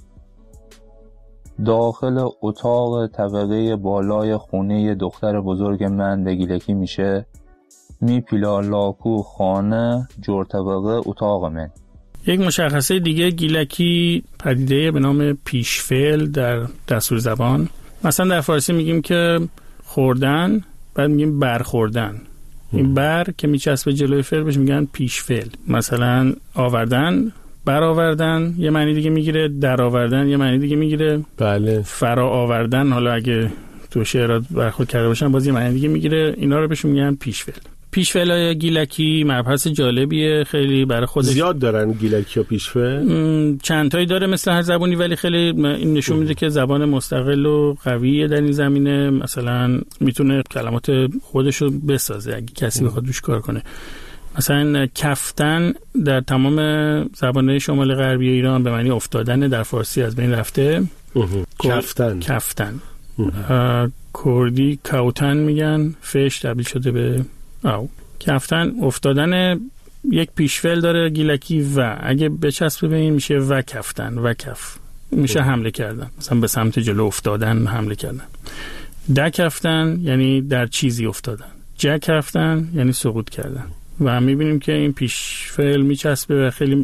داخل اتاق طبقه بالای خونه دختر بزرگ من به گیلکی میشه می پیلالاکو خانه جور طبقه اتاق من. یک مشخصه دیگه گیلکی پدیده به نام پیشفعل در دستور زبان. مثلا در فارسی میگیم که خوردن، بعد میگیم برخوردن. این بر که میچسبه جلوی فعل بهش میگن پیشفعل. مثلا آوردن برآوردن یه معنی دیگه میگیره، درآوردن یه معنی دیگه میگیره، بله، فرا آوردن حالا اگه تو شعرات برخورد کرده باشن باز یه معنی دیگه میگیره. اینا رو بهشون میگن پیشفعل. پیشفعلای گیلکی مبحث جالبیه خیلی برای خودش. زیاد دارن گیلکی و پیشفعل، چند تایی داره مثل هر زبانی، ولی خیلی این نشون میده که زبان مستقل و قویه در این زمینه. مثلا میتونه کلمات خودشو بسازه اگه کسی بخواد روش کار کنه. مثلا کفتن در تمام زبان‌های شمال غربی ایران به معنی افتادن، در فارسی از بین رفته. کفتن. کردی کوتن میگن، فش تبدیل شده به او. کفتن افتادن یک پیشفعل داره گیلکی و اگه بچسبه به این میشه و کفتن و کف میشه حمله کردن، مثلا به سمت جلو افتادن، حمله کردن. دکفتن یعنی در چیزی افتادن. جکفتن یعنی سقوط کردن. و میبینیم که این پیشفعل میچسبه و خیلی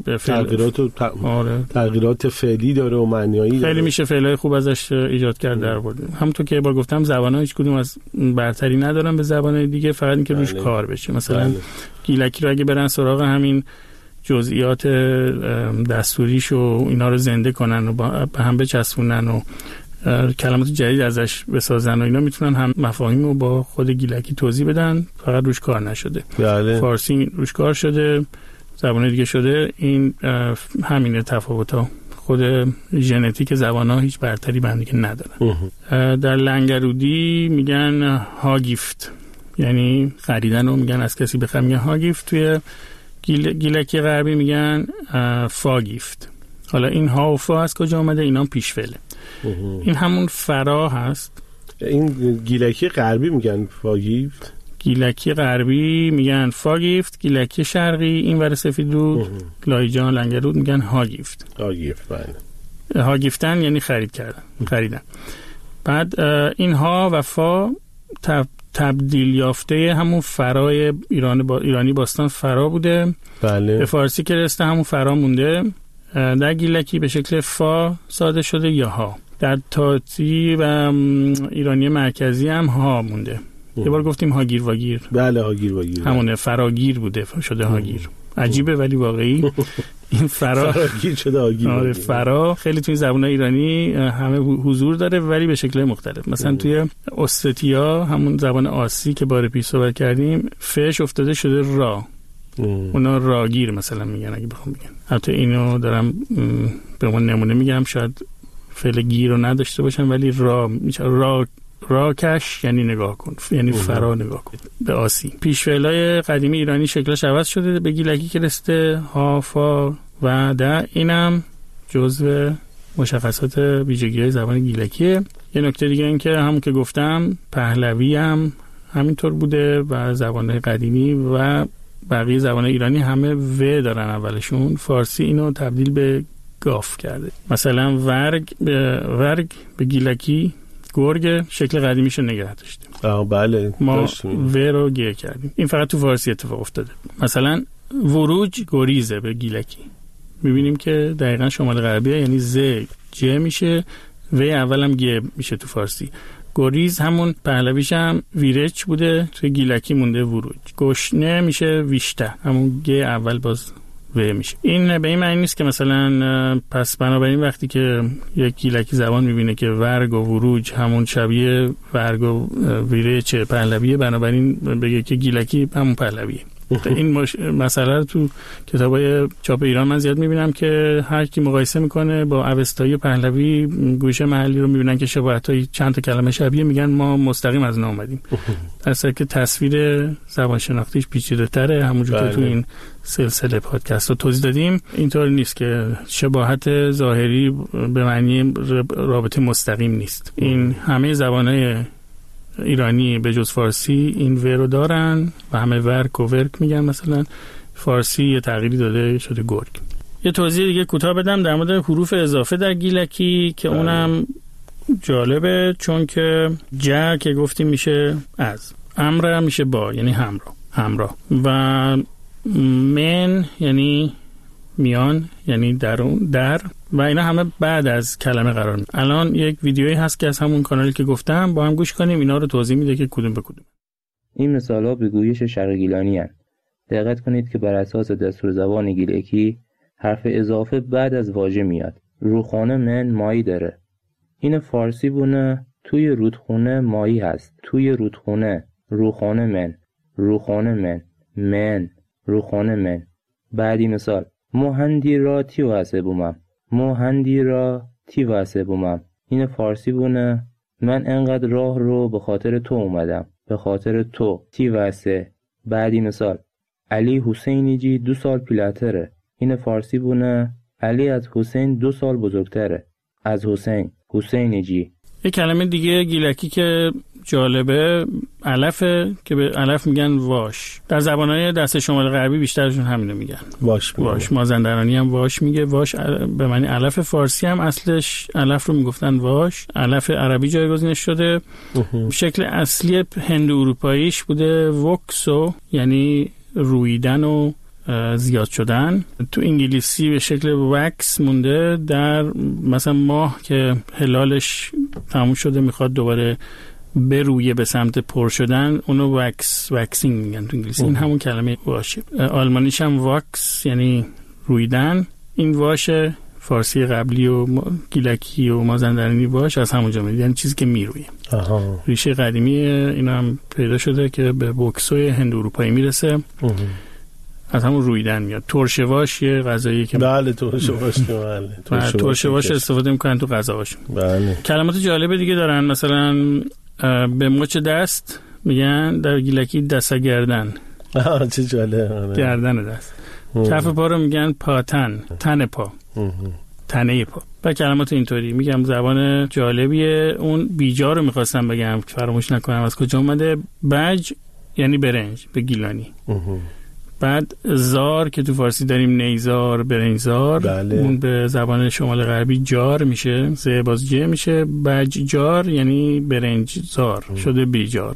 تغییرات فعلی داره و معنایی داره. خیلی میشه فعلای خوب ازش ایجاد کرد در آورد. همونطور که بار گفتم زبان‌ها هیچ کدوم از برتری ندارن به زبان‌های دیگه، فقط اینکه روش کار بشه. مثلا گیلکی رو اگه برن سراغ همین جزئیات دستوریش و اینا رو زنده کنن و به هم بچسبونن و کلمات جدید ازش بسازن و اینا، میتونن هم مفاهیم رو با خود گیلکی توضیح بدن، فقط روش کار نشده. بله. فارسی روش کار شده، زبان دیگه شده. این همینه تفاوت‌ها. خود ژنتیک زبان‌ها هیچ برتری به هم دیگه ندارن. در لنگرودی میگن هاگیفت، یعنی خریدن رو میگن از کسی بخرم میگن هاگیفت. توی گیلکی غربی میگن فاگیفت. حالا این ها و فا از کجا آمده؟ اینا پیشفعله. این همون فرا هست. این گیلکی غربی میگن فاگیفت، گیلکی غربی میگن فاگیفت، گیلکی شرقی این ور سفیدرود لایجان لنگرود میگن هاگیفت. بله. هاگیفتن یعنی خریدن. بعد این ها و فا تبدیل یافته همون فرای ایرانی باستان فرا بوده. بله. به فارسی که رسته همون فرا مونده. در گیلکی به شکل فا ساده شده یا ها. در تاتی و ایرانی مرکزی هم ها مونده. یه بار گفتیم هاگیر واگیر. بله هاگیر واگیر همونه، فراگیر بوده شده هاگیر. عجیبه ولی واقعی. این فراگیر شده هاگیر. آره فرا خیلی توی زبان‌های ایرانی همه حضور داره ولی به شکل مختلف. مثلا توی اوستیا همون زبان آسی که بار پیش صحبت کردیم فش افتاده شده را. اونا راگیر مثلا میگن اگه بخوام بگم. حتی اینو دارم به عنوان نمونه میگم، شاید فعل گیر رو نداشته باشن ولی راکش یعنی نگاه کن، یعنی فرا نگاه کن به آسی. پیشفعلای قدیمی ایرانی شکلش عوض شده به گیلکی که رسته ها فا و ده. اینم جزو مشخصات ویژگی‌های زبان گیلکیه. یه نکته دیگه این که همون که گفتم پهلوی هم همینطور بوده و زبان‌های قدیمی و بقیه زبان ایرانی همه و دارن اولشون. فارسی اینو تبدیل به گاف کرده. مثلا ورگ به گیلکی گرگ شکل قدیمیشو نگه داشتیم. بله ما و رو گیر کردیم. این فقط تو فارسی اتفاق افتاده. مثلا وروج گریزه به گیلکی. میبینیم که دقیقا شمال غربیه، یعنی ز ج میشه و اولم گ میشه تو فارسی. گریز همون پهلویش هم ویرچ بوده، توی گیلکی مونده وروج. گشنه میشه ویشته، همون گ اول باز و میشه. این به این معنی نیست که مثلا پس بنابراین وقتی که یک گیلکی زبان میبینه که ورگ و وروج همون شبیه ورگ و ویرچ پهلویه، بنابراین بگه که گیلکی همون پهلویه. این مسئله رو تو کتابای چاپ ایران من زیاد میبینم که هر کی مقایسه میکنه با اوستایی و پهلوی گوشه محلی رو میبینن که شباهتای چند تا کلمه شبیه، میگن ما مستقیم از اون اومدیم. در صورتی که تصویر زبان شناختیش پیچیده‌تره. همونجوری که تو این سلسله پادکست رو توضیح دادیم اینطور نیست که شباهت ظاهری به معنی رابطه مستقیم نیست. این همه زبان‌های ایرانی به جز فارسی این و رو دارن و همه ورک و ورک میگن. مثلا فارسی یه تغییری داده شده گرگ. یه توضیح دیگه کوتاه بدم در مورد حروف اضافه در گیلکی که اونم جالبه، چون که ج که گفتیم میشه از، امر میشه با یعنی همراه و من یعنی میان یعنی در و اینا همه بعد از کلمه قرار میگیرن. الان یک ویدیویی هست که از همون کانالی که گفتم با هم گوش کنیم، اینا رو توضیح میده که کدوم به کدوم. این مثالا به گویش شرق گیلانی هستند. دقت کنید که بر اساس دستور زبان گیلکی حرف اضافه بعد از واژه میاد. رودخونه من مایی داره. این فارسی بونه توی رودخونه مایی هست. توی رودخونه، رودخونه من، رودخونه من، رودخونه من. بعدی مثال: مهندی را تی واسه بومم. مهندی را تی واسه بومم. این فارسی بونه من انقدر راه رو به خاطر تو اومدم. به خاطر تو. تی واسه. بعدی مثال: علی حسینی جی 2 سال پیلاتره. این فارسی بونه علی از حسین 2 سال بزرگتره. از حسین. حسینی جی. یک کلمه دیگه گیلکی که جالبه علفه که به علف میگن واش. در زبانهای دست شمال غربی بیشترشون همینو میگن. واش. مازندرانی هم واش میگه. واش به معنی علف. فارسی هم اصلش علف رو میگفتن واش. علف عربی جایگزینش شده. شکل اصلی هند اروپاییش بوده وکسو، یعنی رویدن و زیاد شدن. تو انگلیسی به شکل وکس مونده. در مثلا ماه که هلالش تموم شده میخواد دوباره برویه به سمت پر شدن، اونو وکسینگ میگن تو انگلیسی. این همون کلمه واشه. آلمانیش هم واکس یعنی رویدن. این واشه فارسی قبلی و گیلکی و مازندرانی واش از همونجا میاد، یعنی چیزی که میرویه. ریشه قدیمی اینا هم پیدا شده که به وکسوی هند اروپایی میرسه. از همون رویدن میاد. ترش واش یه غذایی که بله ترش واش بله ترش واش استفاده میکنن تو غذاهاشون. بله. کلمات جالب دیگه دارن، مثلا به مچ دست میگن در گیلکی دست گردن. چه جالب. گردن دست. کف پا رو میگن پاتن. تن پا. تنه پا. و کلمات اینطوری میگم زبان جالبیه. اون بیجا رو میخواستم بگم فراموش نکنم از کجا اومده. بج یعنی برنج به گیلانی. بعد زار که تو فارسی داریم نیزار، برنجزار. بله. اون به زبان شمال غربی جار میشه، زه باز جه میشه. بج جار یعنی برنجزار شده بیجار.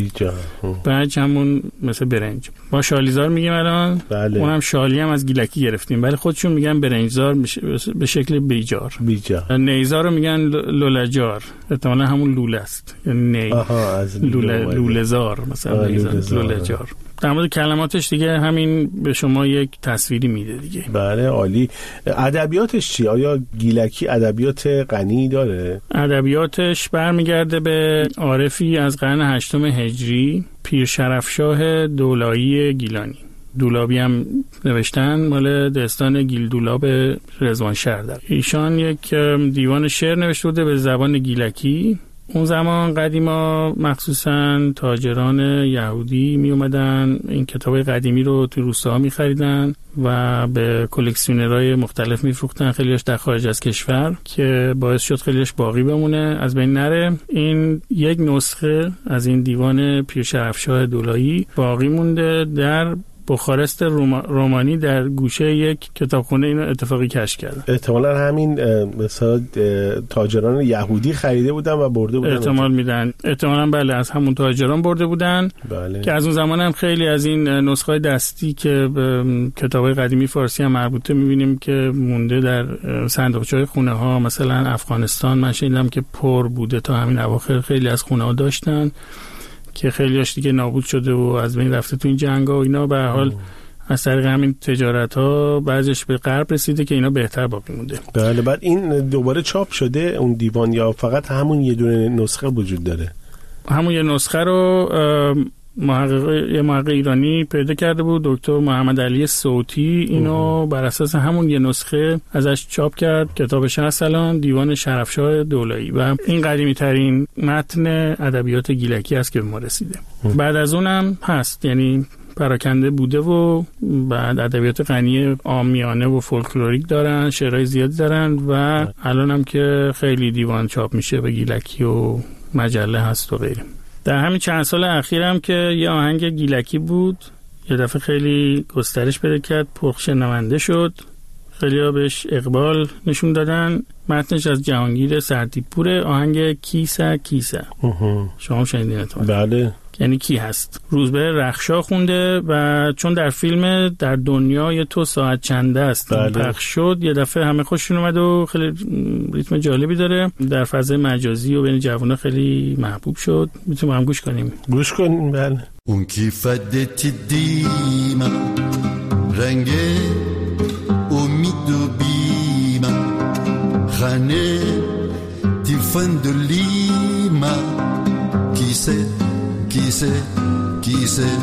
بج همون مثل برنج. ما شالیزار میگیم الان. بله. اونم شالی هم از گیلکی گرفتیم، ولی خودشون میگن برنجزار به شکل بیجار. نیزار رو میگن لولجار، احتمالا همون لوله است، یعنی لوله‌زار مثلا. لوله‌جار. در مورد کلماتش دیگه همین به شما یک تصویری میده دیگه. بله عالی. ادبیاتش چی؟ آیا گیلکی ادبیات غنی داره؟ ادبیاتش برمیگرده به عارفی از قرن 8 هجری، پیر شرفشاه دولایی گیلانی. دولابی هم نوشتن، مال داستان گیل دولاب رضوانشهر. ایشان یک دیوان شعر نوشته بوده به زبان گیلکی. اون زمان قدیما مخصوصا تاجران یهودی می اومدن این کتابای قدیمی رو تو روستاها می خریدن و به کلکسیونرهای مختلف می فروختن، خیلیش در خارج از کشور، که باعث شد خیلیش باقی بمونه، از بین نره. این یک نسخه از این دیوان پیر شرفشاه دولایی باقی مونده در بخارست رومانی در گوشه یک کتابخونه. اینو اتفاقی کشف کردن. احتمالاً همین مثلا تاجران یهودی خریده بودن و برده بودن. احتمال میدن. احتمالاً بله از همون تاجران برده بودن. بله. که از اون زمان هم خیلی از این نسخه‌های دستی که به کتاب‌های قدیمی فارسی هم مربوطه می‌بینیم که مونده در صندوقچه‌های خونه‌ها. مثلا افغانستان من شنیدم که پر بوده تا همین اواخر، خیلی از خونه‌ها داشتن که خیلیاش دیگه نابود شده و از بین رفته تو این جنگا و اینا. به هر حال از طریق همین تجارت‌ها بعضیش به غرب رسیده که اینا بهتر باقی مونده. بله. بعد این دوباره چاپ شده اون دیوان یا فقط همون یه دونه نسخه وجود داره؟ همون یه نسخه رو محقق ایرانی پیدا کرده بود، دکتر محمد علی صوتی. اینو بر اساس همون یه نسخه ازش چاپ کرد. کتابش هست الان، دیوان شرفشاه دولایی، و این قدیمی ترین متن ادبیات گیلکی است که به ما رسیده. بعد از اونم هست، یعنی پراکنده بوده و بعد ادبیات غنی عامیانه و فولکلوریک دارن، شعرهای زیادی دارن و الان هم که خیلی دیوان چاپ میشه به گیلکی و مجله هست و غیره. در همین چند سال اخیرم که یه آهنگ گیلکی بود، یه دفعه خیلی گسترش پیدا کرد، پرشنونده شد، خیلی ها بهش اقبال نشون دادن. متنش از جهانگیر سرتیپور، آهنگ کیسه کیسه. شما شنیدین اتفاقا؟ بله. یعنی کی هست؟ روزبه رخشا خونده و چون در فیلم در دنیای تو ساعت چند است پخش شد، یه دفعه همه خوششون اومد و خیلی ریتم جالبی داره، در فضای مجازی و بین جوونا خیلی محبوب شد. میتونیم هم گوش کنیم. گوش کنیم. بله. اون kiffe دیما رنگ امید خانه di fondo Lima chi se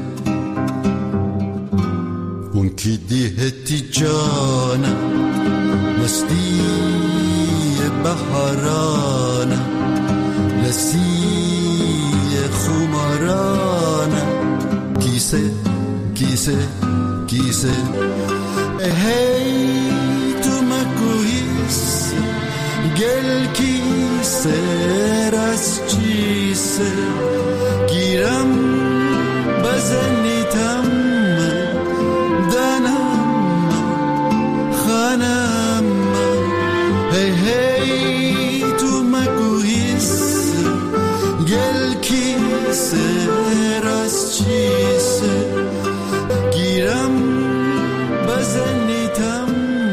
اون کی دیهتی جانا مستی بهارانا لسی خمارانا کیسه هی تو مکویس گل کیسه راز چیسه گیرم بزنیتم دانم خانم هی تو مکویس گل کیسه راز چیسه گیرم بزنیتم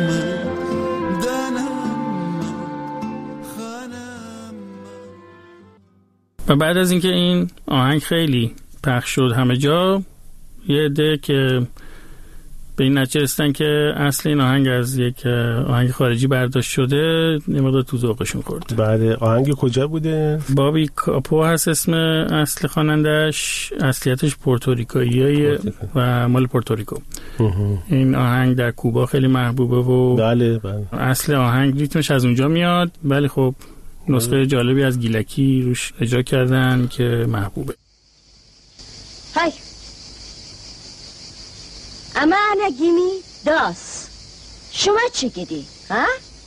و بعد از اینکه این آهنگ خیلی پخش شد همه جا، یه عده که به این نتیجه رسیدن که اصل این آهنگ از یک آهنگ خارجی برداشت شده، یه مقدار تو ذوقشون خورد. بعد آهنگ کجا بوده؟ بابی کاپو هست اسم اصل خوانندش، اصلیتش پورتوریکاییه و مال پورتوریکو. این آهنگ در کوبا خیلی محبوبه و بله. اصل آهنگ ریتمش از اونجا میاد، ولی خب نسخه جالبی از گیلکی روش اجرا کردن که محبوبه. های اما انا گیمی داس شما چی گیدی؟ ها؟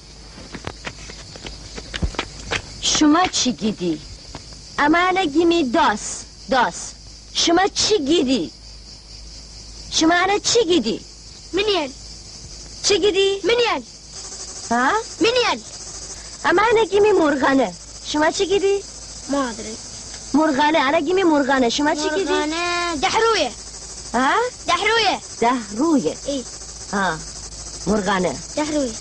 شما چی گیدی؟ اما انا گیمی داس شما چی گیدی؟ شما انا چی گیدی؟ منین چی گیدی؟ منین ها؟ منین اما انا گیمی مرغانه شما چی گیدی؟ مادری مرغانه انا گیمی مرغانه شما چی گیدی؟ مرغانه دحرویه ها؟ دحرویه ای ها مرغانه دحرویه.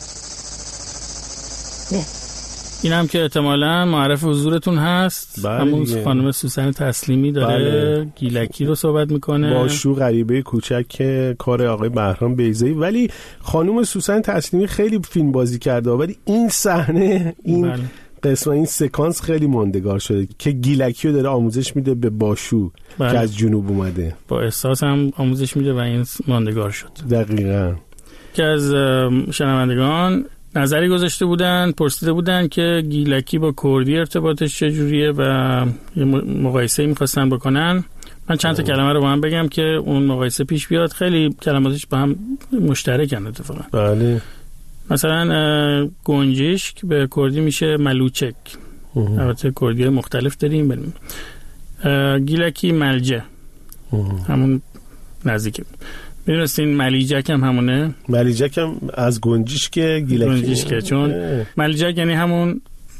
این هم که احتمالاً معرف حضورتون هست، همون خانم سوسن تسلیمی داره گیلکی رو صحبت میکنه با شو غریبه کوچک که کار آقای بهرام بیضایی. ولی خانم سوسن تسلیمی خیلی فیلم بازی کرده، ولی این صحنه این قسم این سکانس خیلی ماندگار شده که گیلکی رو داره آموزش میده به باشو که از جنوب اومده، با احساس هم آموزش میده و این ماندگار شد. دقیقاً. که از شنوندگان نظری گذاشته بودن، پرسیده بودن که گیلکی با کردی ارتباطش چجوریه و یه مقایسه میخواستن بکنن. من چند تا کلمه رو با هم بگم که اون مقایسه پیش بیاد. خیلی کلماتش با هم مشترکن اتفاقا. بله. مثلا گنجشک به کردی میشه ملوچک. البته کردی مختلف داریم. گیلکی ملجه همون نزدیکه. می‌دونستین ملیجک هم همونه؟ ملیجک هم از گنجشک گیلکی، چون ملیجک یعنی همون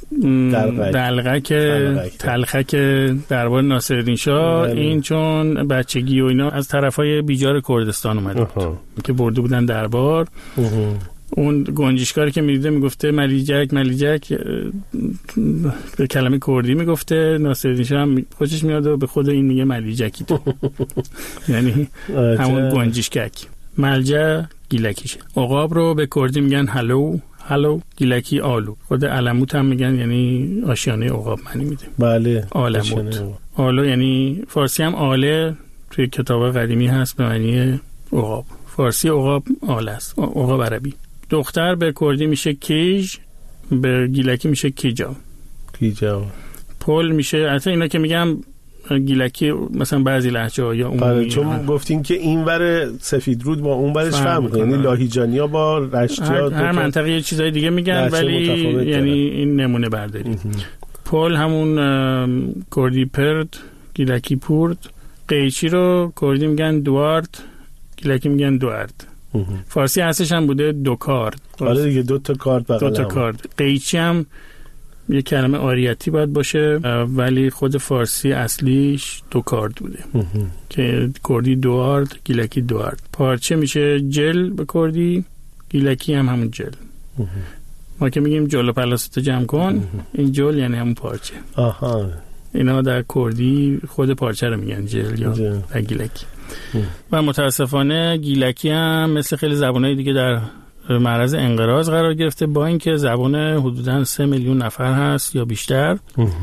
تلخک دربار ناصرالدین شاه. این چون بچگی و اینا از طرفای بیجار کردستان اومده بود که برده بودن دربار. اون گنجشکاری که میدیده میگفته ملیجک به کلمه کردی میگفته. ناصرالدین شاه هم خوشش میاد و به خود این میگه ملیجکی تو یعنی همون گنجشکک. ملجه گیلکیشه. عقاب رو به کردی میگن هلو، گیلکی آلو. خود علموت هم میگن، یعنی آشیانه عقاب معنی میده. بله. آلموت. آلو یعنی فارسی هم آله توی کتاب قدیمی هست به معنی عقاب. فارسی عقاب آله است، عقاب عربی. دختر به کردی میشه کیج، به گیلکی میشه کیجا. پل میشه، حتی اینا که میگم گیلکی مثلا بعضی لهجه‌ها یا اون چون گفتین که این ور سفید رود با اون ورش فرق، یعنی لاهیجانی‌ها با رشتی‌ها هر منطقه یه چیزای دیگه میگن، ولی یعنی این نمونه برداری. پل همون کردی پرد، گیلکی پورد. قیچی رو کردی میگن دوارد، گیلکی میگن دوارد. فارسی هستش هم بوده دوکارد. حالا دیگه دو تا کارد. قیچی هم یه کلمه آریتی باید باشه، ولی خود فارسی اصلیش دوکارد بوده که کردی دوارد، گیلکی دوارد. پارچه میشه جل به کردی، گیلکی هم همون جل. ما که میگیم جل و پلاستو جمع کن، این جل یعنی همون پارچه. اینا در کردی خود پارچه رو میگن جل یا گیلکی. و متاسفانه گیلکی هم مثل خیلی زبانهای دیگه در معرض انقراض قرار گرفته، با اینکه زبان حدوداً 3 میلیون نفر هست یا بیشتر.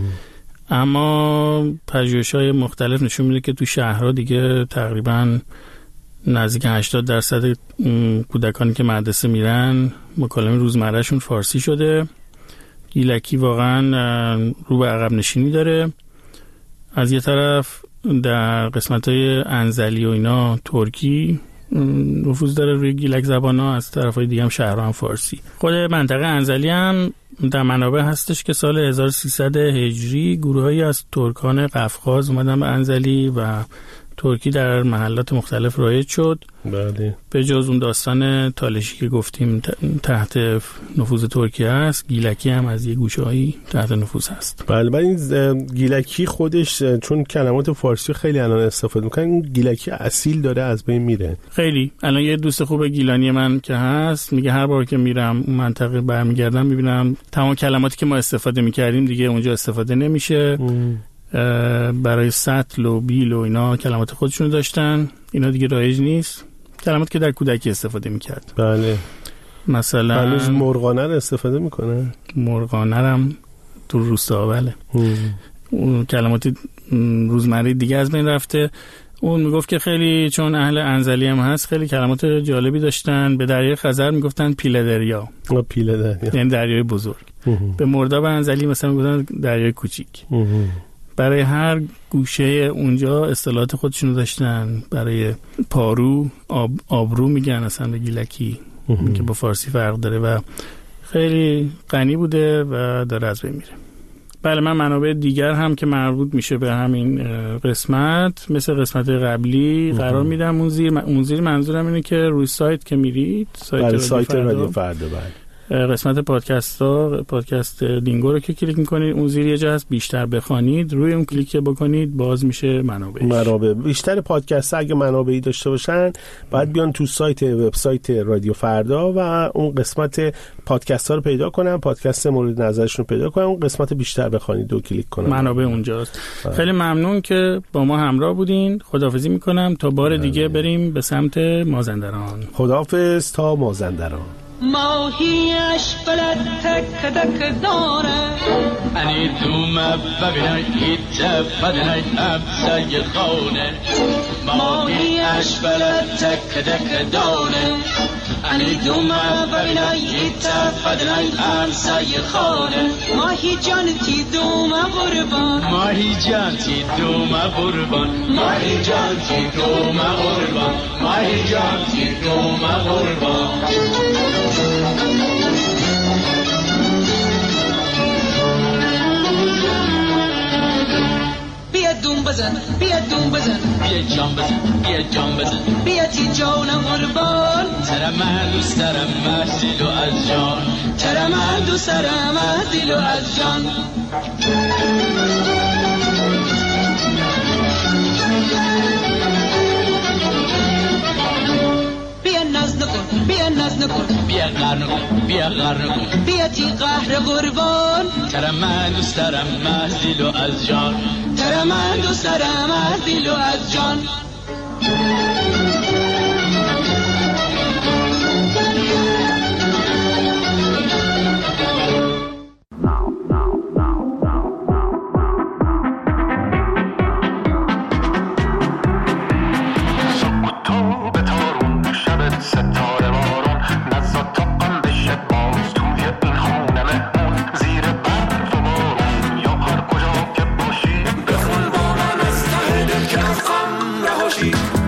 اما پژوهش‌های مختلف نشون میده که تو شهرها دیگه تقریباً نزدیک 80% کودکانی که مدرسه میرن مکالمه روزمرهشون فارسی شده. گیلکی واقعاً رو به عقب نشینی داره. از یه طرف در قسمت‌های انزلی و اینا ترکی نفوذ داره روی گیلک زبان‌ها، از طرفای دیگه هم شهرها هم فارسی. خود منطقه انزلی هم در منابع هستش که سال 1300 هجری گروهایی از ترکان قفقاز اومدن به انزلی و ترکی در محلات مختلف رایج شد. بله. به جز اون داستان تالشی که گفتیم تحت نفوذ ترکیه است، گیلکی هم از یه گوشه‌ای تحت نفوذ هست. بله. این گیلکی خودش چون کلمات فارسی خیلی الان استفاده می‌کنن، این گیلکی اصیل داره از بین میره. خیلی. الان یه دوست خوب گیلانی من که هست میگه هر بار که میرم اون منطقه برمیگردم میبینم تمام کلماتی که ما استفاده می‌کردیم دیگه اونجا استفاده نمیشه. برای سطل و بیل و اینا کلمات خودشونو داشتن، اینا دیگه رایج نیست. کلمات که در کودکی استفاده میکرد. بله. مثلا هنوز مرغانه رو استفاده میکنن. مرغانه هم تو روستا بله. اون کلمات روزمره دیگه از بین رفته. اون میگفت که خیلی چون اهل انزلی هم هست خیلی کلمات جالبی داشتن. به دریای خزر میگفتن پیله دریا. پیله دریا یعنی دریای بزرگ. به مرداب انزلی مثلا میگفتن دریای کوچیک. برای هر گوشه اونجا اصطلاحات خودشونو داشتن. برای پارو آبرو میگن اصلا به گیلکی که با فارسی فرق داره و خیلی غنی بوده و داره از بین میره. بله من منابع دیگر هم که مربوط میشه به همین قسمت مثل قسمت قبلی قرار میدم. اون زیر منظورم اینه که روی سایت که میرید سایت رادیو فردا قسمت پادکست دینگو رو که کلیک میکنید اون زیر یه جا هست بیشتر بخوانید، روی اون کلیک بکنید باز میشه منابع بیشتر پادکست. اگه منابعی داشته باشن باید بیان تو وبسایت رادیو فردا و اون قسمت پادکست ها رو پیدا کنن، پادکست مورد نظرشون رو پیدا کنن، اون قسمت بیشتر بخوانید و کلیک کنن، منابع اونجاست. خیلی ممنون که با ما همراه بودین. خداحافظی میکنم تا بار دیگه بریم به سمت مازندران. خداحافظ تا مازندران. ماهیش بلد تک تک داره انی دومه ببینای ایت بدنای همسای خانه ماهیش بلد تک تک داره انی دومه ببینای ایت بدنای همسای خانه ماهی جان تی دومه قربان ماهی جان تی دومه قربان ماهی جان تی دومه قربان ماهی جان تی دومه قربان بیا دوم بزن بیا دوم بزن بیا جان بزن بیا جان بزن بیا تی جانم قربان ترا من دوست دارم دل و از جان ترا من دوست دارم دل و از جان بیا ناز نکن بیا غر نکن بیا غر نکن بیا تی قهر قربان ترا من دوست دارم دل و از جان ترا من دوست دارم دل و از جان She